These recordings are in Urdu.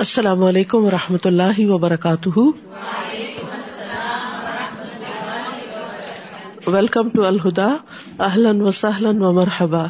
السلام علیکم ورحمۃ اللہ وبرکاتہ. Welcome to Al-Huda. اہلا وسہلا ومرحبا.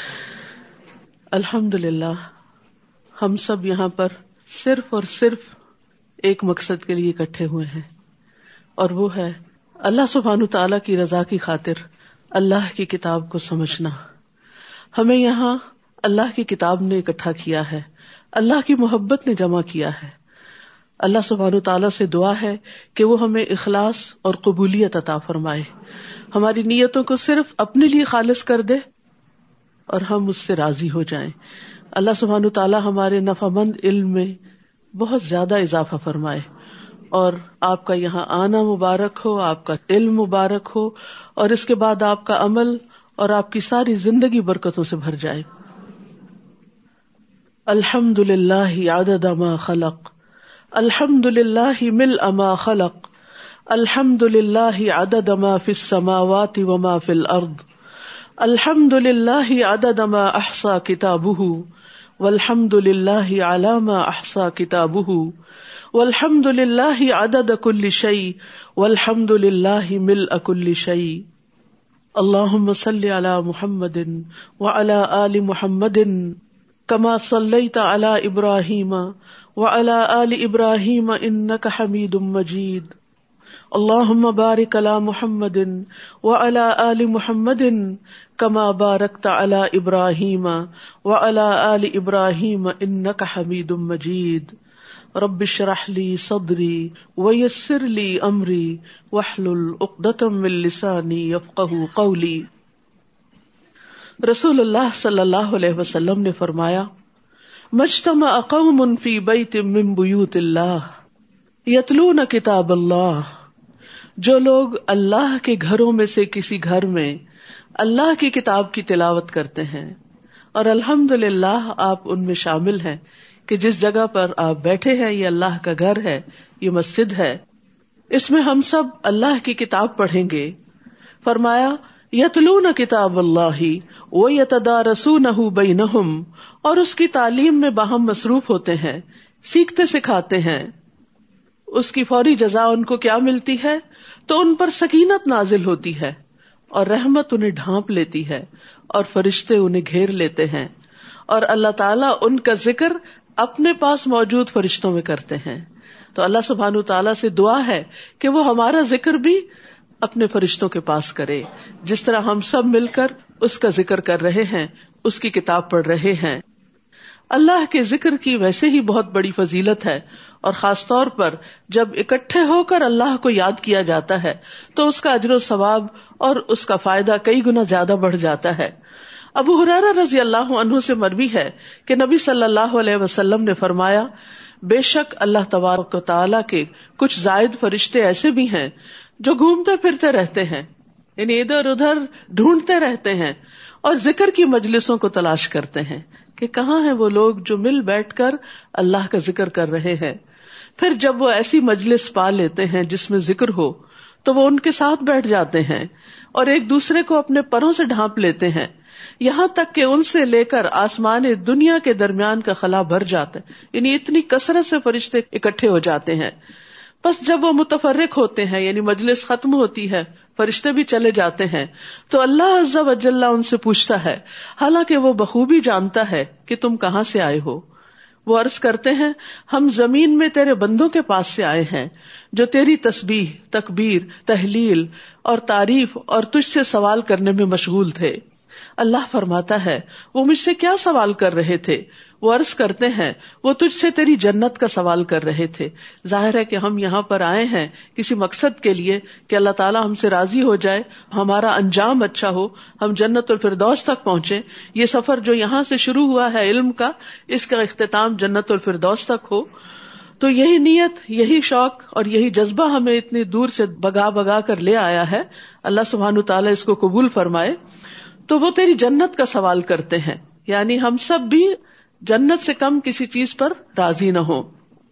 الحمدللہ ہم سب یہاں پر صرف اور صرف ایک مقصد کے لیے اکٹھے ہوئے ہیں، اور وہ ہے اللہ سبحانہ تعالیٰ کی رضا کی خاطر اللہ کی کتاب کو سمجھنا. ہمیں یہاں اللہ کی کتاب نے اکٹھا کیا ہے، اللہ کی محبت نے جمع کیا ہے. اللہ سبحانہ تعالیٰ سے دعا ہے کہ وہ ہمیں اخلاص اور قبولیت عطا فرمائے، ہماری نیتوں کو صرف اپنے لیے خالص کر دے اور ہم اس سے راضی ہو جائیں. اللہ سبحانہ تعالیٰ ہمارے نفع مند علم میں بہت زیادہ اضافہ فرمائے، اور آپ کا یہاں آنا مبارک ہو، آپ کا علم مبارک ہو، اور اس کے بعد آپ کا عمل اور آپ کی ساری زندگی برکتوں سے بھر جائے. الحمد للہ عدد ما خلق، الحمد للہ ملء ما خلق، الحمد للہ عدد ما فی السماوات وما فی الارض، الحمد للہ عدد ما احصى کتابہ، والحمد للہ علی ما احصى کتابہ، والحمد للہ عدد کل شیء، والحمد للہ ملء کل شیء. اللہم صل علی محمد وعلی آل محمد کما صلیت علی ابراہیم وعلی آل ابراہیم انک حمید مجید. اللہم بارک علی محمد وعلی آل محمد کما بارکت علی ابراہیم وعلی آل ابراہیم انک حمید مجید. رب اشرح لی صدری ویسر لی امری واحلل عقدۃ من لسانی یفقہوا قولی. رسول اللہ صلی اللہ علیہ وسلم نے فرمایا، مجتمع قوم فی بیت من بیوت اللہ یتلون کتاب اللہ. جو لوگ اللہ کے گھروں میں سے کسی گھر میں اللہ کی کتاب کی تلاوت کرتے ہیں، اور الحمدللہ آپ ان میں شامل ہیں کہ جس جگہ پر آپ بیٹھے ہیں یہ اللہ کا گھر ہے، یہ مسجد ہے، اس میں ہم سب اللہ کی کتاب پڑھیں گے. فرمایا یتلون کتاب اللہ ویتدارسونہ بینہم، اور اس کی تعلیم میں باہم مصروف ہوتے ہیں، سیکھتے سکھاتے ہیں. اس کی فوری جزا ان کو کیا ملتی ہے؟ تو ان پر سکینت نازل ہوتی ہے اور رحمت انہیں ڈھانپ لیتی ہے اور فرشتے انہیں گھیر لیتے ہیں، اور اللہ تعالیٰ ان کا ذکر اپنے پاس موجود فرشتوں میں کرتے ہیں. تو اللہ سبحانہ تعالیٰ سے دعا ہے کہ وہ ہمارا ذکر بھی اپنے فرشتوں کے پاس کرے، جس طرح ہم سب مل کر اس کا ذکر کر رہے ہیں، اس کی کتاب پڑھ رہے ہیں. اللہ کے ذکر کی ویسے ہی بہت بڑی فضیلت ہے، اور خاص طور پر جب اکٹھے ہو کر اللہ کو یاد کیا جاتا ہے تو اس کا اجر و ثواب اور اس کا فائدہ کئی گنا زیادہ بڑھ جاتا ہے. ابو ہریرہ رضی اللہ عنہ سے مروی ہے کہ نبی صلی اللہ علیہ وسلم نے فرمایا، بے شک اللہ تبارک و تعالیٰ کے کچھ زائد فرشتے ایسے بھی ہیں جو گھومتے پھرتے رہتے ہیں، یعنی ادھر ادھر ڈھونڈتے رہتے ہیں اور ذکر کی مجلسوں کو تلاش کرتے ہیں کہ کہاں ہیں وہ لوگ جو مل بیٹھ کر اللہ کا ذکر کر رہے ہیں. پھر جب وہ ایسی مجلس پا لیتے ہیں جس میں ذکر ہو تو وہ ان کے ساتھ بیٹھ جاتے ہیں اور ایک دوسرے کو اپنے پروں سے ڈھانپ لیتے ہیں، یہاں تک کہ ان سے لے کر آسمان دنیا کے درمیان کا خلا بھر جاتا ہے. یعنی اتنی کثرت سے فرشتے اکٹھے ہو جاتے ہیں. بس جب وہ متفرق ہوتے ہیں، یعنی مجلس ختم ہوتی ہے، فرشتے بھی چلے جاتے ہیں، تو اللہ عز و جل ان سے پوچھتا ہے، حالانکہ وہ بخوبی جانتا ہے کہ تم کہاں سے آئے ہو. وہ عرض کرتے ہیں، ہم زمین میں تیرے بندوں کے پاس سے آئے ہیں جو تیری تسبیح، تکبیر، تحلیل اور تعریف اور تجھ سے سوال کرنے میں مشغول تھے. اللہ فرماتا ہے، وہ مجھ سے کیا سوال کر رہے تھے؟ وہ عرض کرتے ہیں، وہ تجھ سے تیری جنت کا سوال کر رہے تھے. ظاہر ہے کہ ہم یہاں پر آئے ہیں کسی مقصد کے لیے کہ اللہ تعالیٰ ہم سے راضی ہو جائے، ہمارا انجام اچھا ہو، ہم جنت الفردوس تک پہنچے. یہ سفر جو یہاں سے شروع ہوا ہے علم کا، اس کا اختتام جنت الفردوس تک ہو. تو یہی نیت، یہی شوق اور یہی جذبہ ہمیں اتنی دور سے بگا بگا کر لے آیا ہے. اللہ سبحانہ تعالیٰ اس کو قبول فرمائے. تو وہ تیری جنت کا سوال کرتے ہیں، یعنی ہم سب بھی جنت سے کم کسی چیز پر راضی نہ ہو.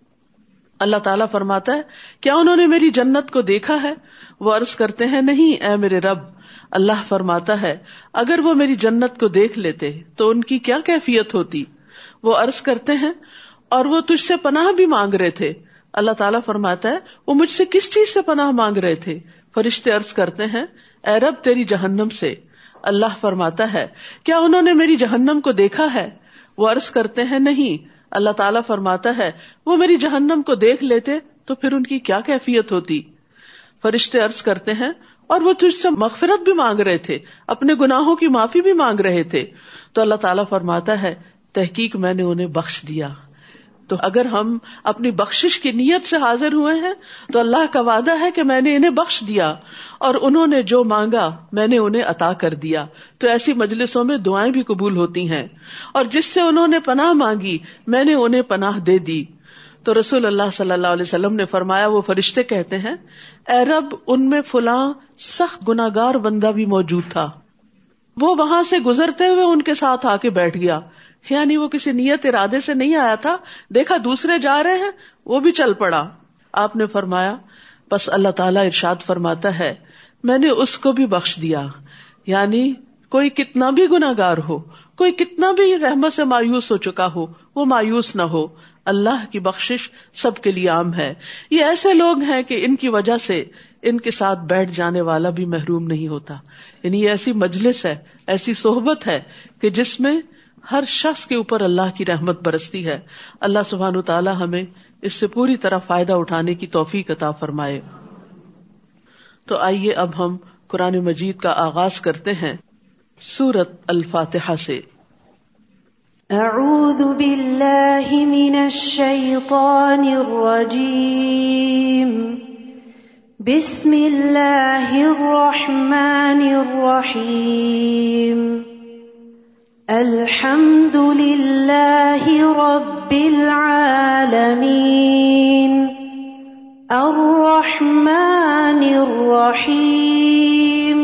اللہ تعالیٰ فرماتا ہے، کیا انہوں نے میری جنت کو دیکھا ہے؟ وہ عرض کرتے ہیں، نہیں اے میرے رب. اللہ فرماتا ہے، اگر وہ میری جنت کو دیکھ لیتے تو ان کی کیا کیفیت ہوتی؟ وہ عرض کرتے ہیں، اور وہ تجھ سے پناہ بھی مانگ رہے تھے. اللہ تعالیٰ فرماتا ہے وہ مجھ سے کس چیز سے پناہ مانگ رہے تھے؟ فرشتے عرض کرتے ہیں اے رب تیری جہنم سے. اللہ فرماتا ہے کیا انہوں نے میری جہنم کو دیکھا ہے؟ وہ عرض کرتے ہیں نہیں. اللہ تعالیٰ فرماتا ہے وہ میری جہنم کو دیکھ لیتے تو پھر ان کی کیا کیفیت ہوتی؟ فرشتے عرض کرتے ہیں اور وہ تجھ سے مغفرت بھی مانگ رہے تھے، اپنے گناہوں کی معافی بھی مانگ رہے تھے. تو اللہ تعالیٰ فرماتا ہے تحقیق میں نے انہیں بخش دیا. تو اگر ہم اپنی بخشش کی نیت سے حاضر ہوئے ہیں تو اللہ کا وعدہ ہے کہ میں نے انہیں بخش دیا، اور انہوں نے جو مانگا میں نے انہیں عطا کر دیا. تو ایسی مجلسوں میں دعائیں بھی قبول ہوتی ہیں، اور جس سے انہوں نے پناہ مانگی میں نے انہیں پناہ دے دی. تو رسول اللہ صلی اللہ علیہ وسلم نے فرمایا وہ فرشتے کہتے ہیں اے رب ان میں فلاں سخت گناہگار بندہ بھی موجود تھا، وہ وہاں سے گزرتے ہوئے ان کے ساتھ آ کے بیٹھ گیا. یعنی وہ کسی نیت ارادے سے نہیں آیا تھا، دیکھا دوسرے جا رہے ہیں وہ بھی چل پڑا. آپ نے فرمایا بس اللہ تعالیٰ ارشاد فرماتا ہے میں نے اس کو بھی بخش دیا. یعنی کوئی کتنا بھی گناہگار ہو، کوئی کتنا بھی رحمت سے مایوس ہو چکا ہو، وہ مایوس نہ ہو. اللہ کی بخشش سب کے لیے عام ہے. یہ ایسے لوگ ہیں کہ ان کی وجہ سے ان کے ساتھ بیٹھ جانے والا بھی محروم نہیں ہوتا. یعنی یہ ایسی مجلس ہے، ایسی صحبت ہے کہ جس میں ہر شخص کے اوپر اللہ کی رحمت برستی ہے. اللہ سبحانہ وتعالی ہمیں اس سے پوری طرح فائدہ اٹھانے کی توفیق عطا فرمائے. تو آئیے اب ہم قرآن مجید کا آغاز کرتے ہیں سورۃ الفاتحہ سے. اعوذ باللہ من الشیطان الرجیم. بسم اللہ الرحمن الرحیم. الحمد للہ رب العالمین. الرحمن الرحیم.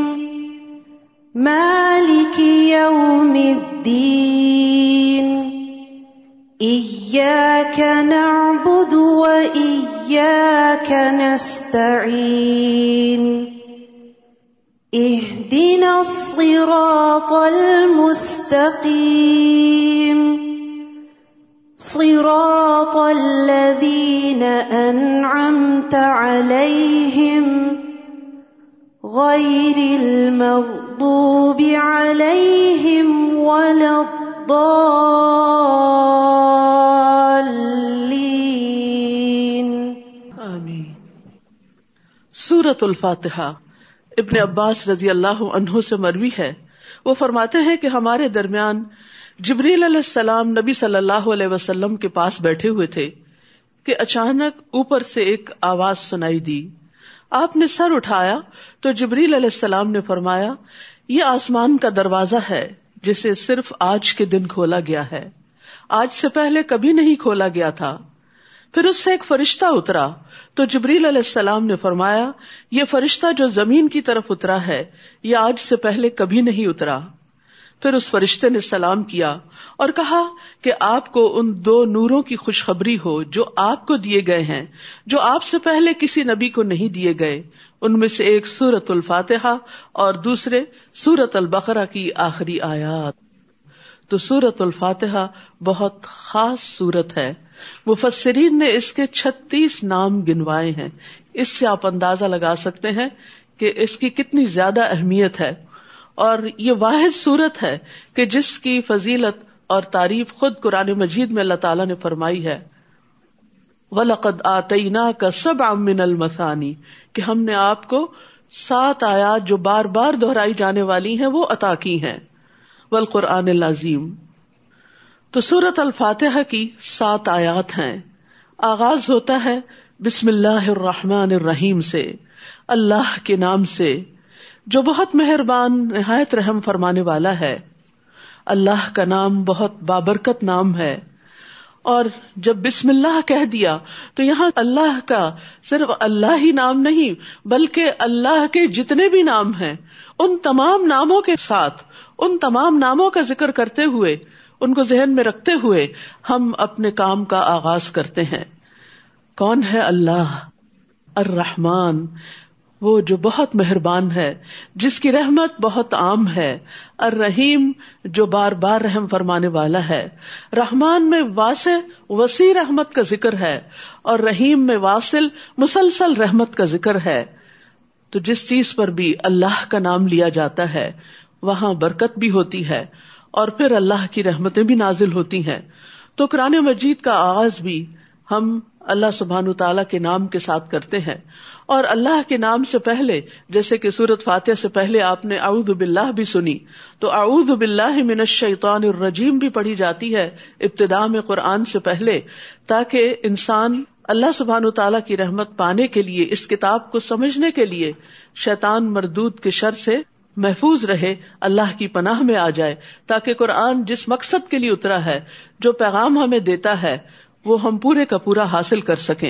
مالک یوم الدین. إياك نعبد وإياك نستعين. اهدنا الصراط المستقيم. صراط الذين أنعمت عليهم غير المغضوب عليهم ولا الضالين. آمین. سورۃ الفاتحہ ابن عباس رضی اللہ عنہ سے مروی ہے، وہ فرماتے ہیں کہ ہمارے درمیان جبریل علیہ السلام نبی صلی اللہ علیہ وسلم کے پاس بیٹھے ہوئے تھے کہ اچانک اوپر سے ایک آواز سنائی دی. آپ نے سر اٹھایا تو جبریل علیہ السلام نے فرمایا یہ آسمان کا دروازہ ہے جسے صرف آج کے دن کھولا گیا ہے، آج سے پہلے کبھی نہیں کھولا گیا تھا. پھر اس سے ایک فرشتہ اترا تو جبریل علیہ السلام نے فرمایا یہ فرشتہ جو زمین کی طرف اترا ہے یہ آج سے پہلے کبھی نہیں اترا. پھر اس فرشتے نے سلام کیا اور کہا کہ آپ کو ان دو نوروں کی خوشخبری ہو جو آپ کو دیے گئے ہیں، جو آپ سے پہلے کسی نبی کو نہیں دیے گئے. ان میں سے ایک سورۃ الفاتحہ اور دوسرے سورۃ البقرہ کی آخری آیات. تو سورۃ الفاتحہ بہت خاص سورت ہے. مفسرین نے اس کے 36 نام گنوائے ہیں. اس سے آپ اندازہ لگا سکتے ہیں کہ اس کی کتنی زیادہ اہمیت ہے. اور یہ واحد سورت ہے کہ جس کی فضیلت اور تعریف خود قرآن مجید میں اللہ تعالیٰ نے فرمائی ہے. وَلَقَدْ آتَيْنَاكَ سَبْعًا مِّنَ الْمَثَانِي کہ ہم نے آپ کو 7 آیات جو بار بار دہرائی جانے والی ہیں وہ عطا کی ہیں. وَالْقُرْآنِ الْعَظِيمِ. تو سورۃ الفاتحہ کی 7 آیات ہیں. آغاز ہوتا ہے بسم اللہ الرحمن الرحیم سے، اللہ کے نام سے جو بہت مہربان نہایت رحم فرمانے والا ہے. اللہ کا نام بہت بابرکت نام ہے. اور جب بسم اللہ کہہ دیا تو یہاں اللہ کا صرف اللہ ہی نام نہیں بلکہ اللہ کے جتنے بھی نام ہیں ان تمام ناموں کے ساتھ، ان تمام ناموں کا ذکر کرتے ہوئے، ان کو ذہن میں رکھتے ہوئے ہم اپنے کام کا آغاز کرتے ہیں. کون ہے اللہ؟ الرحمن، وہ جو بہت مہربان ہے، جس کی رحمت بہت عام ہے، الرحیم جو بار بار رحم فرمانے والا ہے۔ رحمان میں واسع وسیع رحمت کا ذکر ہے اور رحیم میں واصل مسلسل رحمت کا ذکر ہے۔ تو جس چیز پر بھی اللہ کا نام لیا جاتا ہے وہاں برکت بھی ہوتی ہے اور پھر اللہ کی رحمتیں بھی نازل ہوتی ہیں۔ تو قرآن مجید کا آغاز بھی ہم اللہ سبحانہ تعالیٰ کے نام کے ساتھ کرتے ہیں، اور اللہ کے نام سے پہلے جیسے کہ سورۃ فاتحہ سے پہلے آپ نے اعوذ باللہ بھی سنی، تو اعوذ باللہ من الشیطان الرجیم بھی پڑھی جاتی ہے ابتداء میں قرآن سے پہلے، تاکہ انسان اللہ سبحانہ تعالیٰ کی رحمت پانے کے لیے، اس کتاب کو سمجھنے کے لیے شیطان مردود کے شر سے محفوظ رہے، اللہ کی پناہ میں آ جائے، تاکہ قرآن جس مقصد کے لیے اترا ہے، جو پیغام ہمیں دیتا ہے، وہ ہم پورے کا پورا حاصل کر سکیں۔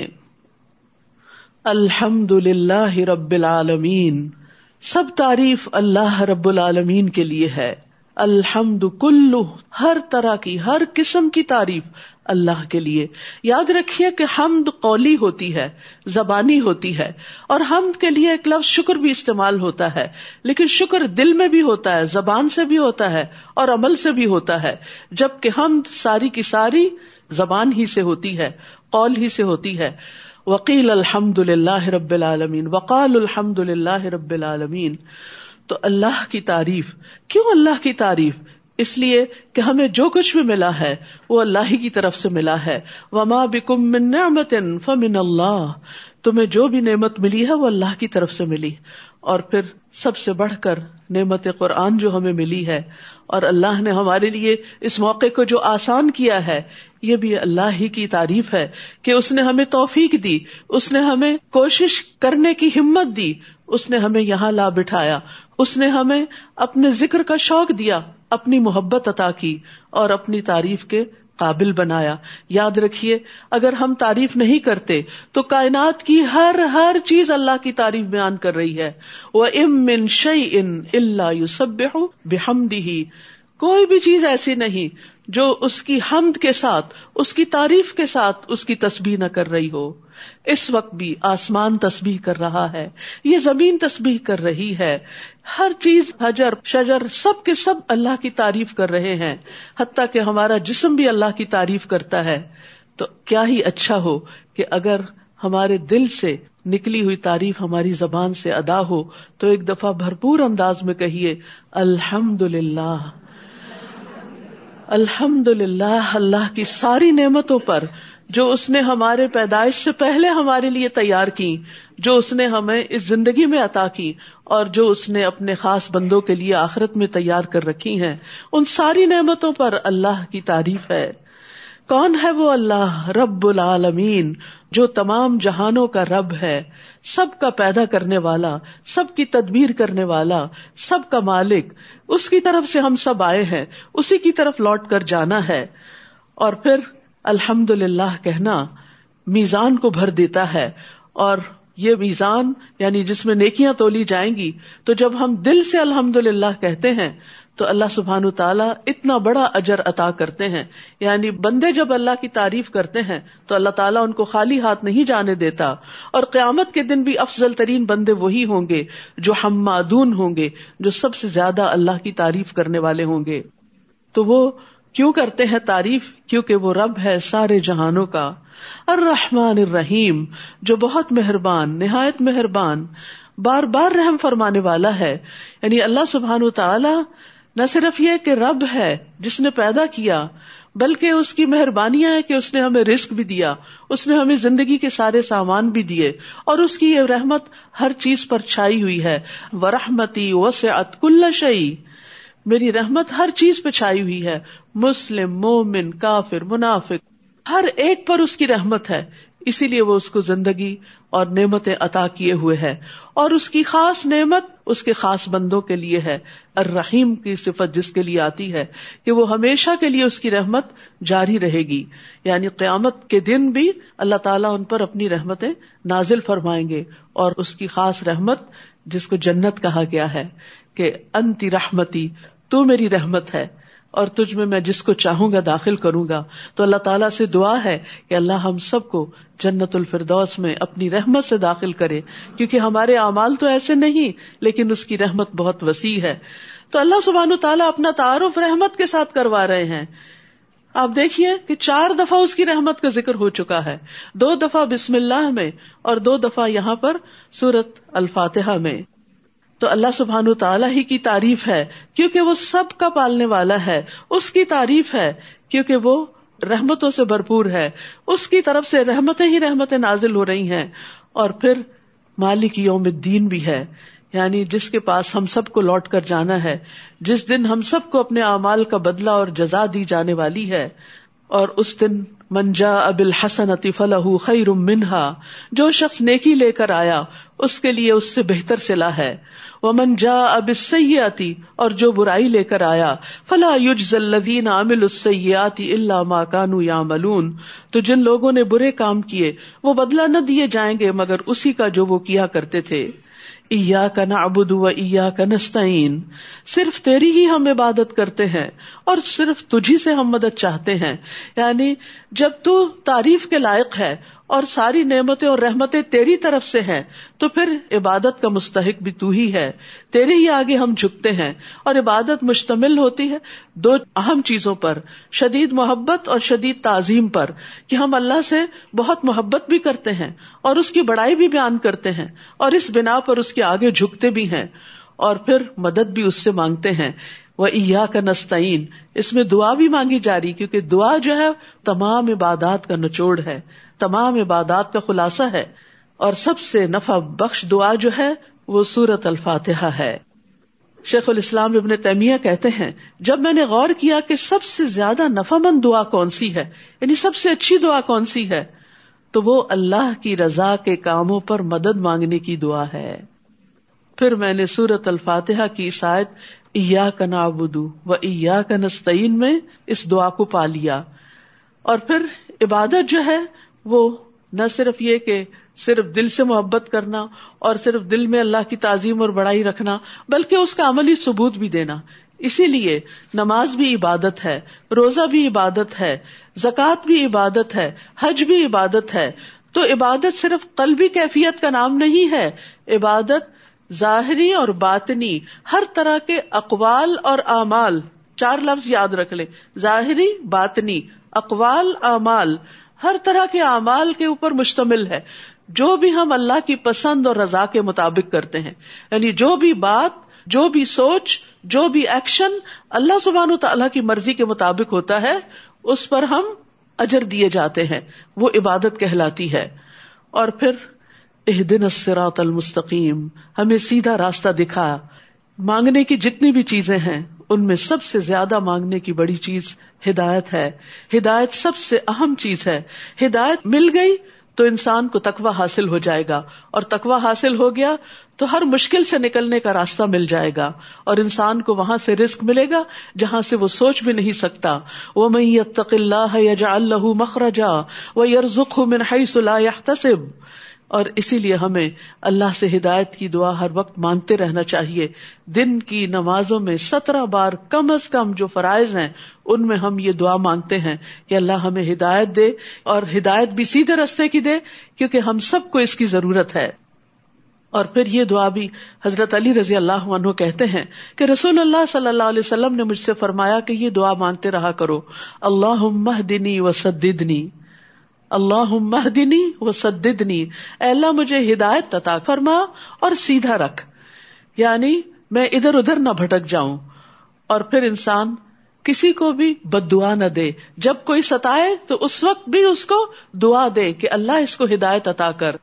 الحمد للہ رب العالمین، سب تعریف اللہ رب العالمین کے لیے ہے۔ الحمد کلہ، ہر طرح کی، ہر قسم کی تعریف اللہ کے لیے۔ یاد رکھیے کہ حمد قولی ہوتی ہے، زبانی ہوتی ہے، اور حمد کے لیے ایک لفظ شکر بھی استعمال ہوتا ہے، لیکن شکر دل میں بھی ہوتا ہے، زبان سے بھی ہوتا ہے اور عمل سے بھی ہوتا ہے، جبکہ حمد ساری کی ساری زبان ہی سے ہوتی ہے، قول ہی سے ہوتی ہے۔ وقیل الحمد للہ رب العالمین، وقال الحمد للہ رب العالمین۔ تو اللہ کی تعریف، کیوں اللہ کی تعریف؟ اس لیے کہ ہمیں جو کچھ بھی ملا ہے وہ اللہ ہی کی طرف سے ملا ہے۔ وما بکم من نعمت فمن اللہ، تمہیں جو بھی نعمت ملی ہے وہ اللہ کی طرف سے ملی۔ اور پھر سب سے بڑھ کر نعمت قرآن جو ہمیں ملی ہے، اور اللہ نے ہمارے لیے اس موقع کو جو آسان کیا ہے، یہ بھی اللہ ہی کی تعریف ہے کہ اس نے ہمیں توفیق دی، اس نے ہمیں کوشش کرنے کی ہمت دی، اس نے ہمیں یہاں لا بٹھایا، اس نے ہمیں اپنے ذکر کا شوق دیا، اپنی محبت عطا کی اور اپنی تعریف کے قابل بنایا۔ یاد رکھیے اگر ہم تعریف نہیں کرتے تو کائنات کی ہر چیز اللہ کی تعریف بیان کر رہی ہے۔ وَإِن مِّن شَيْءٍ إِلَّا يُسَبِّحُ بِحَمْدِهِ، کوئی بھی چیز ایسی نہیں جو اس کی حمد کے ساتھ، اس کی تعریف کے ساتھ اس کی تسبیح نہ کر رہی ہو۔ اس وقت بھی آسمان تسبیح کر رہا ہے، یہ زمین تسبیح کر رہی ہے، ہر چیز، حجر شجر سب کے سب اللہ کی تعریف کر رہے ہیں، حتیٰ کہ ہمارا جسم بھی اللہ کی تعریف کرتا ہے۔ تو کیا ہی اچھا ہو کہ اگر ہمارے دل سے نکلی ہوئی تعریف ہماری زبان سے ادا ہو تو ایک دفعہ بھرپور انداز میں کہیے الحمدللہ، الحمدللہ، اللہ کی ساری نعمتوں پر جو اس نے ہمارے پیدائش سے پہلے ہمارے لیے تیار کی، جو اس نے ہمیں اس زندگی میں عطا کی اور جو اس نے اپنے خاص بندوں کے لیے آخرت میں تیار کر رکھی ہیں، ان ساری نعمتوں پر اللہ کی تعریف ہے۔ کون ہے وہ اللہ؟ رب العالمین، جو تمام جہانوں کا رب ہے، سب کا پیدا کرنے والا، سب کی تدبیر کرنے والا، سب کا مالک۔ اس کی طرف سے ہم سب آئے ہیں، اسی کی طرف لوٹ کر جانا ہے۔ اور پھر الحمدللہ کہنا میزان کو بھر دیتا ہے، اور یہ میزان یعنی جس میں نیکیاں تولی جائیں گی، تو جب ہم دل سے الحمدللہ کہتے ہیں تو اللہ سبحانہ تعالیٰ اتنا بڑا اجر عطا کرتے ہیں۔ یعنی بندے جب اللہ کی تعریف کرتے ہیں تو اللہ تعالیٰ ان کو خالی ہاتھ نہیں جانے دیتا، اور قیامت کے دن بھی افضل ترین بندے وہی ہوں گے جو حمادون ہوں گے، جو سب سے زیادہ اللہ کی تعریف کرنے والے ہوں گے۔ تو وہ کیوں کرتے ہیں تعریف؟ کیونکہ وہ رب ہے سارے جہانوں کا، الرحمن الرحیم، جو بہت مہربان، نہایت مہربان، بار بار رحم فرمانے والا ہے۔ یعنی اللہ سبحانہ تعالی نہ صرف یہ کہ رب ہے جس نے پیدا کیا، بلکہ اس کی مہربانیاں ہے کہ اس نے ہمیں رزق بھی دیا، اس نے ہمیں زندگی کے سارے سامان بھی دیے، اور اس کی یہ رحمت ہر چیز پر چھائی ہوئی ہے۔ وَرَحْمَتِي وَسِعَتْ كُلَّ شَيْءٍ، میری رحمت ہر چیز پہ چھائی ہوئی ہے، مسلم، مومن، کافر، منافق، ہر ایک پر اس کی رحمت ہے۔ اسی لیے وہ اس کو زندگی اور نعمتیں عطا کیے ہوئے ہے، اور اس کی خاص نعمت اس کے خاص بندوں کے لیے ہے۔ الرحیم کی صفت جس کے لیے آتی ہے کہ وہ ہمیشہ کے لیے اس کی رحمت جاری رہے گی، یعنی قیامت کے دن بھی اللہ تعالیٰ ان پر اپنی رحمتیں نازل فرمائیں گے، اور اس کی خاص رحمت جس کو جنت کہا گیا ہے کہ انتی رحمتی، تو میری رحمت ہے، اور تجھ میں جس کو چاہوں گا داخل کروں گا. تو اللہ تعالیٰ سے دعا ہے کہ اللہ ہم سب کو جنت الفردوس میں اپنی رحمت سے داخل کرے، کیونکہ ہمارے اعمال تو ایسے نہیں، لیکن اس کی رحمت بہت وسیع ہے. تو اللہ سبحانہ تعالیٰ اپنا تعارف رحمت کے ساتھ کروا رہے ہیں. آپ دیکھیے کہ 4 دفعہ اس کی رحمت کا ذکر ہو چکا ہے، 2 دفعہ بسم اللہ میں اور 2 دفعہ یہاں پر سورۃ الفاتحہ میں. تو اللہ سبحانہ تعالیٰ ہی کی تعریف ہے کیونکہ وہ سب کا پالنے والا ہے، اس کی تعریف ہے کیونکہ وہ رحمتوں سے بھرپور ہے، اس کی طرف سے رحمتیں ہی رحمتیں نازل ہو رہی ہیں. اور پھر مالک یوم الدین بھی ہے، یعنی جس کے پاس ہم سب کو لوٹ کر جانا ہے، جس دن ہم سب کو اپنے اعمال کا بدلہ اور جزا دی جانے والی ہے. اور اس دن من جاء بالحسنۃ فلہ خیر منہا، جو شخص نیکی لے کر آیا اس کے لیے اس سے بہتر صلہ ہے. ومن جاء بالسیئۃ، اور جو برائی لے کر آیا فلا یجزی الذین عملوا السیئات الا ما كانوا یعملون، تو جن لوگوں نے برے کام کیے وہ بدلہ نہ دیے جائیں گے مگر اسی کا جو وہ کیا کرتے تھے. ایاک نعبد و ایاک نستعین، صرف تیری ہی ہم عبادت کرتے ہیں اور صرف تجھی سے ہم مدد چاہتے ہیں. یعنی جب تو تعریف کے لائق ہے اور ساری نعمتیں اور رحمتیں تیری طرف سے ہیں تو پھر عبادت کا مستحق بھی تو ہی ہے، تیرے ہی آگے ہم جھکتے ہیں. اور عبادت مشتمل ہوتی ہے 2 اہم چیزوں پر، شدید محبت اور شدید تعظیم پر، کہ ہم اللہ سے بہت محبت بھی کرتے ہیں اور اس کی بڑائی بھی بیان کرتے ہیں اور اس بنا پر اس کے آگے جھکتے بھی ہیں، اور پھر مدد بھی اس سے مانگتے ہیں. وَإِيَّاكَ نَسْتَعِينُ، اس میں دعا بھی مانگی جا رہی، کیونکہ دعا جو ہے تمام عبادات کا نچوڑ ہے، تمام عبادات کا خلاصہ ہے. اور سب سے نفع بخش دعا جو ہے وہ سورۃ الفاتحہ ہے. شیخ الاسلام ابن تیمیہ کہتے ہیں جب میں نے غور کیا کہ سب سے زیادہ نفع مند دعا کون سی ہے، یعنی سب سے اچھی دعا کون سی ہے، تو وہ اللہ کی رضا کے کاموں پر مدد مانگنے کی دعا ہے. پھر میں نے سورۃ الفاتحہ کی اس آیت ایاک نعبد و ایاک نستعین میں اس دعا کو پا لیا. اور پھر عبادت جو ہے وہ نہ صرف یہ کہ صرف دل سے محبت کرنا اور صرف دل میں اللہ کی تعظیم اور بڑائی رکھنا، بلکہ اس کا عملی ثبوت بھی دینا. اسی لیے نماز بھی عبادت ہے، روزہ بھی عبادت ہے، زکوٰۃ بھی عبادت ہے، حج بھی عبادت ہے. تو عبادت صرف قلبی کیفیت کا نام نہیں ہے، عبادت ظاہری اور باطنی ہر طرح کے اقوال اور اعمال، 4 لفظ یاد رکھ لیں، ظاہری، باطنی، اقوال، اعمال، ہر طرح کے اعمال کے اوپر مشتمل ہے. جو بھی ہم اللہ کی پسند اور رضا کے مطابق کرتے ہیں، یعنی جو بھی بات، جو بھی سوچ، جو بھی ایکشن اللہ سبحانہ وتعالیٰ کی مرضی کے مطابق ہوتا ہے اس پر ہم اجر دیے جاتے ہیں، وہ عبادت کہلاتی ہے. اور پھر اہدنا الصراط المستقیم، ہمیں سیدھا راستہ دکھا. مانگنے کی جتنی بھی چیزیں ہیں ان میں سب سے زیادہ مانگنے کی بڑی چیز ہدایت ہے. ہدایت سب سے اہم چیز ہے. ہدایت مل گئی تو انسان کو تقویٰ حاصل ہو جائے گا، اور تقویٰ حاصل ہو گیا تو ہر مشکل سے نکلنے کا راستہ مل جائے گا، اور انسان کو وہاں سے رزق ملے گا جہاں سے وہ سوچ بھی نہیں سکتا. وَمَن يَتَّقِ اللَّهَ يَجْعَل لَّهُ مَخْرَجًا وَيَرْزُقْهُ مِنْ حَيْثُ لَا يَحْتَسِبُ. اور اسی لیے ہمیں اللہ سے ہدایت کی دعا ہر وقت مانگتے رہنا چاہیے. دن کی نمازوں میں 17 بار کم از کم جو فرائض ہیں ان میں ہم یہ دعا مانگتے ہیں کہ اللہ ہمیں ہدایت دے، اور ہدایت بھی سیدھے راستے کی دے، کیونکہ ہم سب کو اس کی ضرورت ہے. اور پھر یہ دعا بھی حضرت علی رضی اللہ عنہ کہتے ہیں کہ رسول اللہ صلی اللہ علیہ وسلم نے مجھ سے فرمایا کہ یہ دعا مانگتے رہا کرو، اللہم اہدنی وسددنی، اللہم اہدنی وسددنی، اے اللہ مجھے ہدایت عطا فرما اور سیدھا رکھ، یعنی میں ادھر ادھر نہ بھٹک جاؤں. اور پھر انسان کسی کو بھی بد دعا نہ دے، جب کوئی ستائے تو اس وقت بھی اس کو دعا دے کہ اللہ اس کو ہدایت عطا کر.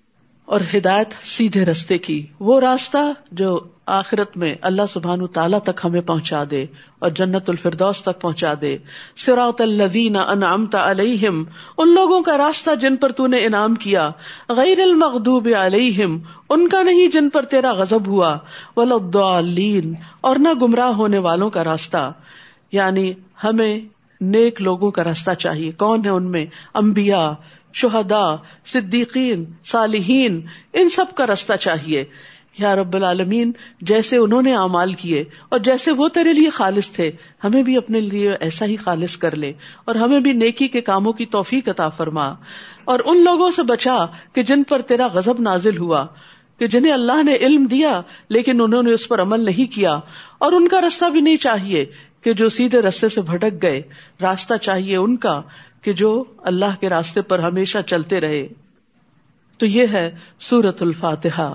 اور ہدایت سیدھے راستے کی، وہ راستہ جو آخرت میں اللہ سبحانہ تعالیٰ تک ہمیں پہنچا دے اور جنت الفردوس تک پہنچا دے. صراط الذین انعمت علیہم، ان لوگوں کا راستہ جن پر تو نے انعام کیا، غیر المغضوب علیہم، ان کا نہیں جن پر تیرا غضب ہوا، ولا الضالین، اور نہ گمراہ ہونے والوں کا راستہ. یعنی ہمیں نیک لوگوں کا راستہ چاہیے. کون ہے ان میں؟ انبیاء، شہداء، صدیقین، صالحین، ان سب کا راستہ چاہیے. یا رب العالمین جیسے انہوں نے اعمال کیے اور جیسے وہ تیرے لیے خالص تھے ہمیں بھی اپنے لیے ایسا ہی خالص کر لے، اور ہمیں بھی نیکی کے کاموں کی توفیق عطا فرما، اور ان لوگوں سے بچا کہ جن پر تیرا غضب نازل ہوا، کہ جنہیں اللہ نے علم دیا لیکن انہوں نے اس پر عمل نہیں کیا، اور ان کا راستہ بھی نہیں چاہیے کہ جو سیدھے راستے سے بھٹک گئے، راستہ چاہیے ان کا کہ جو اللہ کے راستے پر ہمیشہ چلتے رہے۔ تو یہ ہے سورۃ الفاتحہ۔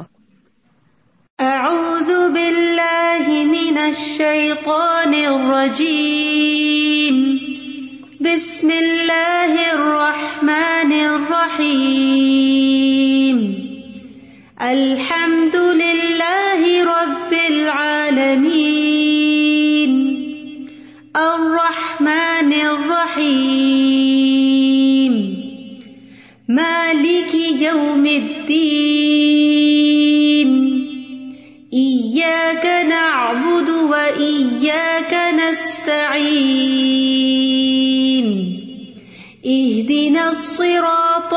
اعوذ باللہ من الشیطان الرجیم، بسم اللہ الرحمن الرحیم، الحمد للہ رب العالمین، الرحمن الرحیم، مالک یوم الدین، إياك نعبد وإياك نستعين، اهدنا الصراط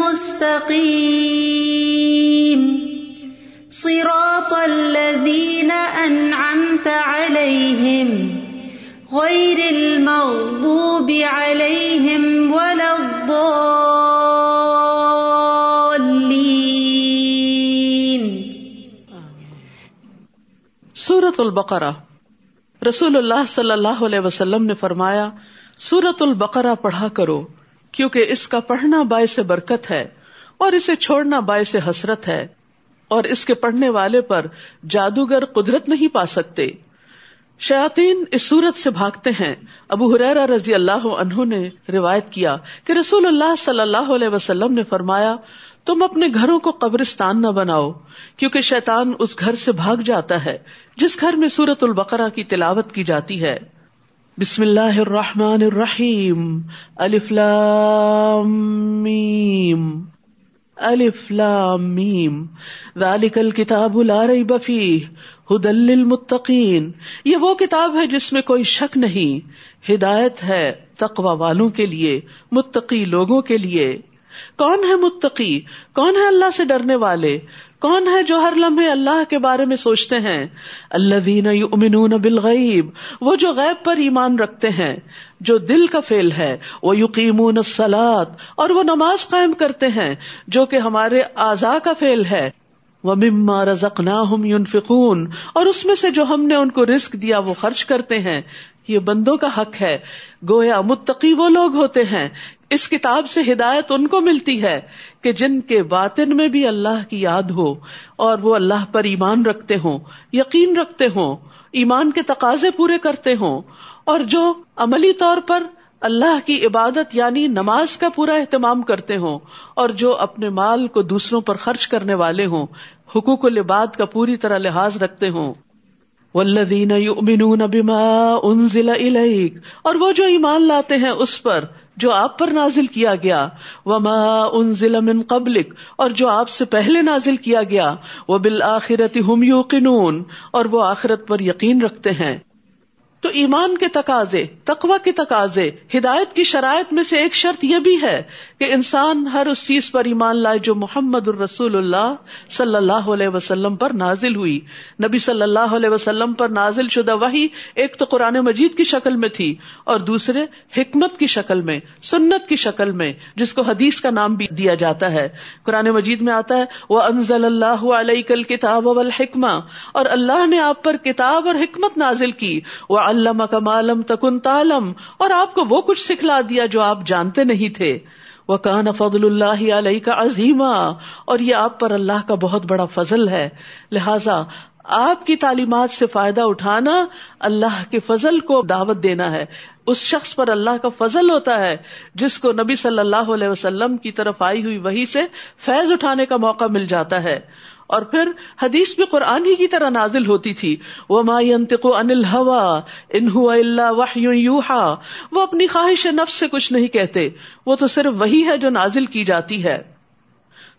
المستقيم، صراط الذين أنعمت عليهم غير المغضوب عليهم ولا الضالين۔ سورۃ البقرہ، رسول اللہ صلی اللہ علیہ وسلم نے فرمایا سورۃ البقرہ پڑھا کرو، کیونکہ اس کا پڑھنا باعث برکت ہے اور اسے چھوڑنا باعث حسرت ہے، اور اس کے پڑھنے والے پر جادوگر قدرت نہیں پا سکتے۔ شیاطین اس سورت سے بھاگتے ہیں۔ ابو ہریرہ رضی اللہ عنہ نے روایت کیا کہ رسول اللہ صلی اللہ علیہ وسلم نے فرمایا تم اپنے گھروں کو قبرستان نہ بناؤ، کیونکہ شیطان اس گھر سے بھاگ جاتا ہے جس گھر میں سورۃ البقرہ کی تلاوت کی جاتی ہے۔ بسم اللہ الرحمن الرحیم، الف لام میم، الف لام میم، ذالک الکتاب لا ریب فیہ ھدی للمتقین، یہ وہ کتاب ہے جس میں کوئی شک نہیں، ہدایت ہے تقوی والوں کے لیے، متقی لوگوں کے لیے۔ کون ہے متقی؟ کون ہے اللہ سے ڈرنے والے؟ کون ہے جو ہر لمحے اللہ کے بارے میں سوچتے ہیں؟ الذین یؤمنون بالغیب، وہ جو غیب پر ایمان رکھتے ہیں، جو دل کا فعل ہے، ویقیمون الصلاۃ، اور وہ نماز قائم کرتے ہیں جو کہ ہمارے اعضاء کا فعل ہے، ومما رزقناہم ینفقون، اور اس میں سے جو ہم نے ان کو رزق دیا وہ خرچ کرتے ہیں۔ یہ بندوں کا حق ہے۔ گویا متقی وہ لوگ ہوتے ہیں، اس کتاب سے ہدایت ان کو ملتی ہے کہ جن کے باطن میں بھی اللہ کی یاد ہو اور وہ اللہ پر ایمان رکھتے ہوں، یقین رکھتے ہوں، ایمان کے تقاضے پورے کرتے ہوں، اور جو عملی طور پر اللہ کی عبادت یعنی نماز کا پورا اہتمام کرتے ہوں، اور جو اپنے مال کو دوسروں پر خرچ کرنے والے ہوں، حقوق العباد کا پوری طرح لحاظ رکھتے ہوں۔ والذین یؤمنون بما انزل الیک، اور وہ جو ایمان لاتے ہیں اس پر جو آپ پر نازل کیا گیا، وما انزل من قبلک، اور جو آپ سے پہلے نازل کیا گیا، وبالآخرۃ ھم یوقنون، اور وہ آخرت پر یقین رکھتے ہیں۔ تو ایمان کے تقاضے، تقوی کے تقاضے، ہدایت کی شرائط میں سے ایک شرط یہ بھی ہے کہ انسان ہر اس چیز پر ایمان لائے جو محمد الرسول اللہ صلی اللہ علیہ وسلم پر نازل ہوئی۔ نبی صلی اللہ علیہ وسلم پر نازل شدہ وحی ایک تو قرآن مجید کی شکل میں تھی، اور دوسرے حکمت کی شکل میں، سنت کی شکل میں، جس کو حدیث کا نام بھی دیا جاتا ہے۔ قرآن مجید میں آتا ہے وَأَنزَلَ اللَّهُ عَلَيْكَ الْكِتَابَ وَالْحِكْمَةَ، اور اللہ نے آپ پر کتاب اور حکمت نازل کی، وَعَلَّمَكَ مَا لَمْ تَكُنْ تَعْلَمْ، اور آپ کو وہ کچھ سکھلا دیا جو آپ جانتے نہیں تھے۔ وَكَانَ فَضْلُ اللَّهِ عَلَيْكَ عَظِيمًا، اور یہ آپ پر اللہ کا بہت بڑا فضل ہے۔ لہٰذا آپ کی تعلیمات سے فائدہ اٹھانا اللہ کے فضل کو دعوت دینا ہے۔ اس شخص پر اللہ کا فضل ہوتا ہے جس کو نبی صلی اللہ علیہ وسلم کی طرف آئی ہوئی وحی سے فیض اٹھانے کا موقع مل جاتا ہے۔ اور پھر حدیث بھی قرآن ہی کی طرح نازل ہوتی تھی۔ وَمَا يَنطِقُ عَنِ الْهَوَىٰ إِنْ هُوَ إِلَّا وَحْيٌ يُوحَىٰ، وہ اپنی خواہش نفس سے کچھ نہیں کہتے، وہ تو صرف وحی ہے جو نازل کی جاتی ہے۔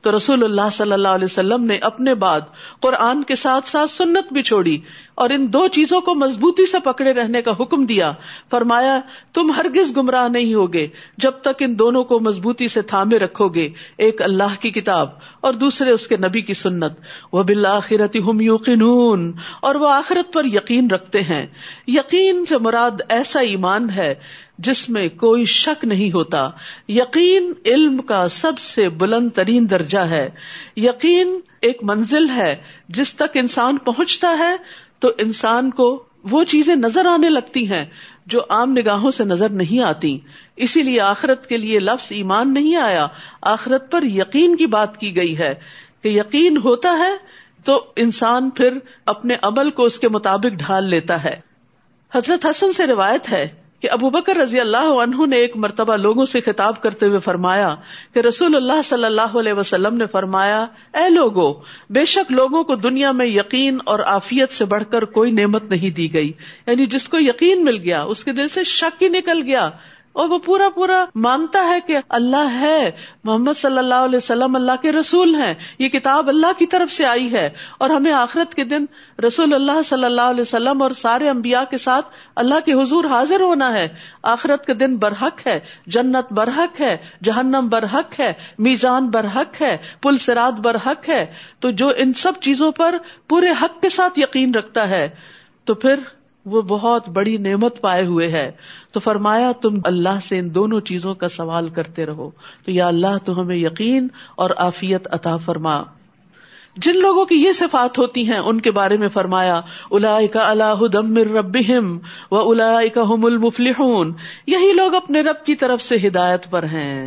تو رسول اللہ صلی اللہ علیہ وسلم نے اپنے بعد قرآن کے ساتھ ساتھ سنت بھی چھوڑی اور ان دو چیزوں کو مضبوطی سے پکڑے رہنے کا حکم دیا. فرمایا تم ہرگز گمراہ نہیں ہوگے جب تک ان دونوں کو مضبوطی سے تھامے رکھو گے, ایک اللہ کی کتاب اور دوسرے اس کے نبی کی سنت. وبالآخرۃ ھم یوقنون, اور وہ آخرت پر یقین رکھتے ہیں. یقین سے مراد ایسا ایمان ہے جس میں کوئی شک نہیں ہوتا. یقین علم کا سب سے بلند ترین درجہ ہے. یقین ایک منزل ہے جس تک انسان پہنچتا ہے تو انسان کو وہ چیزیں نظر آنے لگتی ہیں جو عام نگاہوں سے نظر نہیں آتی. اسی لیے آخرت کے لیے لفظ ایمان نہیں آیا, آخرت پر یقین کی بات کی گئی ہے کہ یقین ہوتا ہے تو انسان پھر اپنے عمل کو اس کے مطابق ڈھال لیتا ہے. حضرت حسن سے روایت ہے کہ ابو بکر رضی اللہ عنہ نے ایک مرتبہ لوگوں سے خطاب کرتے ہوئے فرمایا کہ رسول اللہ صلی اللہ علیہ وسلم نے فرمایا, اے لوگو, بے شک لوگوں کو دنیا میں یقین اور عافیت سے بڑھ کر کوئی نعمت نہیں دی گئی. یعنی جس کو یقین مل گیا اس کے دل سے شک ہی نکل گیا اور وہ پورا مانتا ہے کہ اللہ ہے, محمد صلی اللہ علیہ وسلم اللہ کے رسول ہیں, یہ کتاب اللہ کی طرف سے آئی ہے اور ہمیں آخرت کے دن رسول اللہ صلی اللہ علیہ وسلم اور سارے انبیاء کے ساتھ اللہ کے حضور حاضر ہونا ہے. آخرت کے دن برحق ہے, جنت برحق ہے, جہنم برحق ہے, میزان برحق ہے, پل صراط برحق ہے. تو جو ان سب چیزوں پر پورے حق کے ساتھ یقین رکھتا ہے تو پھر وہ بہت بڑی نعمت پائے ہوئے ہے. تو فرمایا تم اللہ سے ان دونوں چیزوں کا سوال کرتے رہو. تو یا اللہ تو ہمیں یقین اور عافیت عطا فرما. جن لوگوں کی یہ صفات ہوتی ہیں ان کے بارے میں فرمایا اولئک علی ھدی من ربہم واولئک ھم المفلحون, یہی لوگ اپنے رب کی طرف سے ہدایت پر ہیں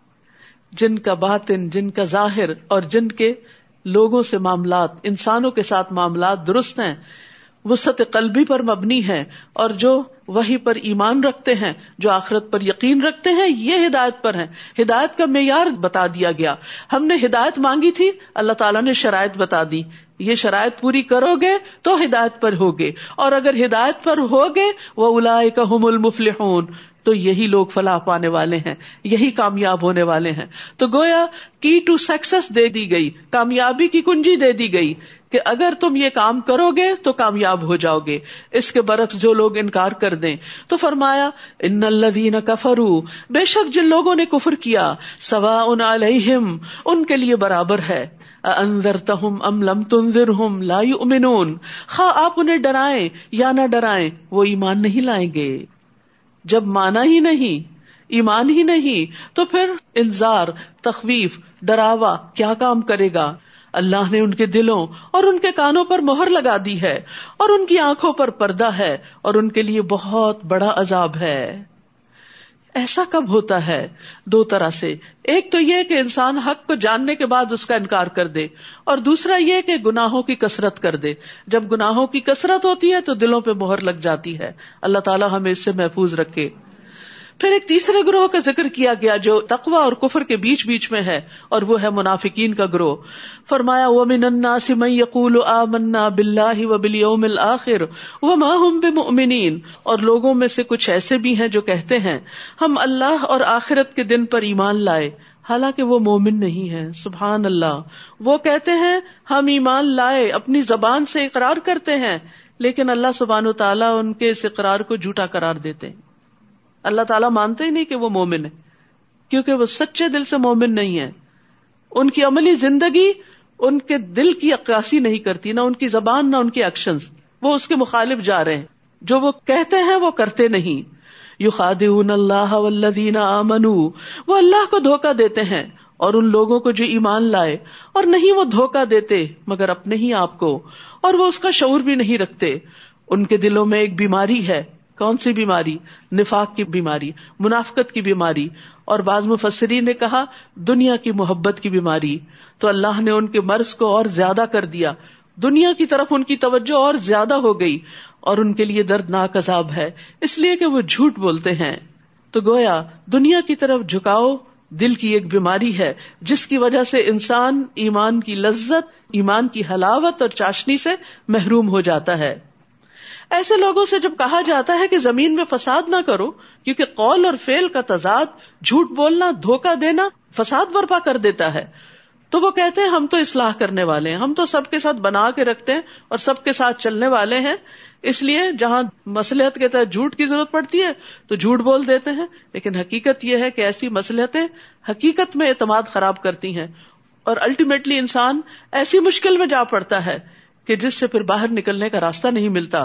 جن کا باطن, جن کا ظاہر اور جن کے لوگوں سے معاملات, انسانوں کے ساتھ معاملات درست ہیں, وسعت قلبی پر مبنی ہے, اور جو وحی پر ایمان رکھتے ہیں, جو آخرت پر یقین رکھتے ہیں, یہ ہدایت پر ہیں. ہدایت کا معیار بتا دیا گیا. ہم نے ہدایت مانگی تھی, اللہ تعالیٰ نے شرائط بتا دی, یہ شرائط پوری کرو گے تو ہدایت پر ہوگے, اور اگر ہدایت پر ہوگے وَأُولَئِكَ هُمُ الْمُفْلِحُونَ, تو یہی لوگ فلاح پانے والے ہیں, یہی کامیاب ہونے والے ہیں. تو گویا کی ٹو سکسیس دے دی گئی, کامیابی کی کنجی دے دی گئی کہ اگر تم یہ کام کرو گے تو کامیاب ہو جاؤ گے. اس کے برعکس جو لوگ انکار کر دیں تو فرمایا ان الذین کفروا, بے شک جن لوگوں نے کفر کیا, سواء علیہم, ان کے لیے برابر ہے, انذرتہم ام لم تنذرہم لا یؤمنون, خواہ آپ انہیں ڈرائیں یا نہ ڈرائیں وہ ایمان نہیں لائیں گے. جب مانا ہی نہیں, ایمان ہی نہیں, تو پھر انذار, تخویف, ڈراوا کیا کام کرے گا. اللہ نے ان کے دلوں اور ان کے کانوں پر مہر لگا دی ہے اور ان کی آنکھوں پر پردہ ہے اور ان کے لیے بہت بڑا عذاب ہے. ایسا کب ہوتا ہے؟ دو طرح سے. ایک تو یہ کہ انسان حق کو جاننے کے بعد اس کا انکار کر دے, اور دوسرا یہ کہ گناہوں کی کثرت کر دے. جب گناہوں کی کثرت ہوتی ہے تو دلوں پہ مہر لگ جاتی ہے. اللہ تعالیٰ ہمیں اس سے محفوظ رکھے. پھر ایک تیسرے گروہ کا ذکر کیا گیا جو تقوی اور کفر کے بیچ میں ہے, اور وہ ہے منافقین کا گروہ. فرمایا وَمِنَ النَّاسِ مَن يَقُولُ آمَنَّا بِاللَّهِ وَبِالْيَوْمِ الْآخِرِ وَمَا هُمْ بِمُؤْمِنِينَ, اور لوگوں میں سے کچھ ایسے بھی ہیں جو کہتے ہیں ہم اللہ اور آخرت کے دن پر ایمان لائے, حالانکہ وہ مومن نہیں ہیں. سبحان اللہ. وہ کہتے ہیں ہم ایمان لائے, اپنی زبان سے اقرار کرتے ہیں, لیکن اللہ سبحانہ وتعالیٰ ان کے اس اقرار کو جھوٹا قرار دیتے ہیں. اللہ تعالیٰ مانتے ہی نہیں کہ وہ مومن ہے, کیونکہ وہ سچے دل سے مومن نہیں ہے. ان کی عملی زندگی ان کے دل کی عکاسی نہیں کرتی, نہ ان کی زبان نہ ان کے ایکشنز, وہ اس کے مخالف جا رہے ہیں. جو وہ کہتے ہیں وہ کرتے نہیں. یخادعون اللہ والذین آمنوا, وہ اللہ کو دھوکہ دیتے ہیں اور ان لوگوں کو جو ایمان لائے, اور نہیں وہ دھوکہ دیتے مگر اپنے ہی آپ کو, اور وہ اس کا شعور بھی نہیں رکھتے. ان کے دلوں میں ایک بیماری ہے. کون سی بیماری؟ نفاق کی بیماری, منافقت کی بیماری, اور بعض مفسرین نے کہا دنیا کی محبت کی بیماری. تو اللہ نے ان کے مرض کو اور زیادہ کر دیا, دنیا کی طرف ان کی توجہ اور زیادہ ہو گئی, اور ان کے لیے دردناک عذاب ہے, اس لیے کہ وہ جھوٹ بولتے ہیں. تو گویا دنیا کی طرف جھکاؤ دل کی ایک بیماری ہے جس کی وجہ سے انسان ایمان کی لذت, ایمان کی حلاوت اور چاشنی سے محروم ہو جاتا ہے. ایسے لوگوں سے جب کہا جاتا ہے کہ زمین میں فساد نہ کرو, کیونکہ قول اور فعل کا تضاد, جھوٹ بولنا, دھوکہ دینا فساد برپا کر دیتا ہے, تو وہ کہتے ہیں ہم تو اصلاح کرنے والے ہیں، ہم تو سب کے ساتھ بنا کے رکھتے ہیں اور سب کے ساتھ چلنے والے ہیں، اس لیے جہاں مصلحت کے تحت جھوٹ کی ضرورت پڑتی ہے تو جھوٹ بول دیتے ہیں. لیکن حقیقت یہ ہے کہ ایسی مصلحتیں حقیقت میں اعتماد خراب کرتی ہیں اور الٹیمیٹلی انسان ایسی مشکل میں جا پڑتا ہے کہ جس سے پھر باہر نکلنے کا راستہ نہیں ملتا.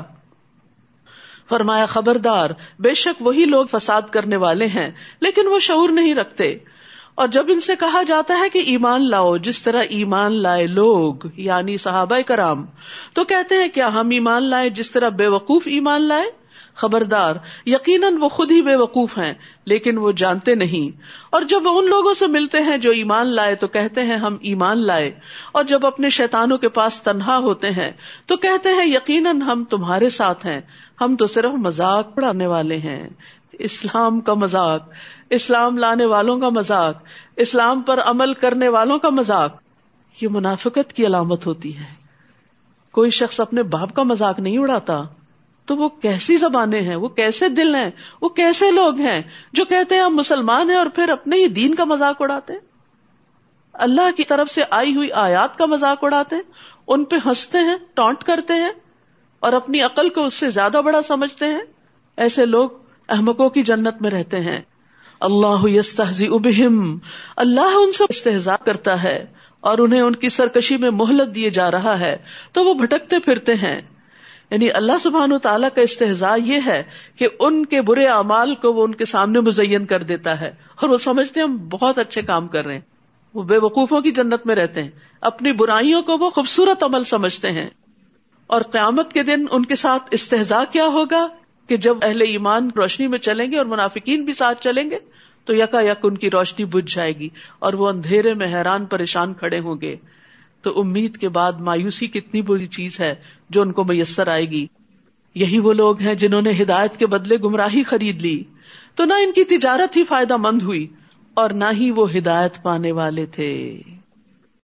فرمایا خبردار، بے شک وہی لوگ فساد کرنے والے ہیں لیکن وہ شعور نہیں رکھتے. اور جب ان سے کہا جاتا ہے کہ ایمان لاؤ جس طرح ایمان لائے لوگ یعنی صحابہ کرام، تو کہتے ہیں کیا ہم ایمان لائے جس طرح بے وقوف ایمان لائے؟ خبردار، یقیناً وہ خود ہی بے وقوف ہیں لیکن وہ جانتے نہیں. اور جب وہ ان لوگوں سے ملتے ہیں جو ایمان لائے تو کہتے ہیں ہم ایمان لائے، اور جب اپنے شیطانوں کے پاس تنہا ہوتے ہیں تو کہتے ہیں یقیناً ہم تمہارے ساتھ ہیں، ہم تو صرف مذاق اڑانے والے ہیں. اسلام کا مذاق، اسلام لانے والوں کا مذاق، اسلام پر عمل کرنے والوں کا مذاق، یہ منافقت کی علامت ہوتی ہے. کوئی شخص اپنے باپ کا مذاق نہیں اڑاتا تو وہ کیسی زبانیں ہیں، وہ کیسے دل ہیں، وہ کیسے لوگ ہیں جو کہتے ہیں ہم مسلمان ہیں اور پھر اپنے ہی دین کا مذاق اڑاتے ہیں، اللہ کی طرف سے آئی ہوئی آیات کا مذاق اڑاتے ہیں، ان پہ ہنستے ہیں، ٹانٹ کرتے ہیں اور اپنی عقل کو اس سے زیادہ بڑا سمجھتے ہیں. ایسے لوگ احمقوں کی جنت میں رہتے ہیں. اللہ یستہزئ بہم، اللہ ان سے استہزاء کرتا ہے اور انہیں ان کی سرکشی میں مہلت دیے جا رہا ہے تو وہ بھٹکتے پھرتے ہیں. یعنی اللہ سبحانہ وتعالیٰ کا استہزاء یہ ہے کہ ان کے برے اعمال کو وہ ان کے سامنے مزین کر دیتا ہے اور وہ سمجھتے ہیں ہم بہت اچھے کام کر رہے ہیں. وہ بے وقوفوں کی جنت میں رہتے ہیں، اپنی برائیوں کو وہ خوبصورت عمل سمجھتے ہیں. اور قیامت کے دن ان کے ساتھ استہزاء کیا ہوگا کہ جب اہل ایمان روشنی میں چلیں گے اور منافقین بھی ساتھ چلیں گے تو یکا یک ان کی روشنی بجھ جائے گی اور وہ اندھیرے میں حیران پریشان کھڑے ہوں گے. تو امید کے بعد مایوسی کتنی بری چیز ہے جو ان کو میسر آئے گی. یہی وہ لوگ ہیں جنہوں نے ہدایت کے بدلے گمراہی خرید لی، تو نہ ان کی تجارت ہی فائدہ مند ہوئی اور نہ ہی وہ ہدایت پانے والے تھے.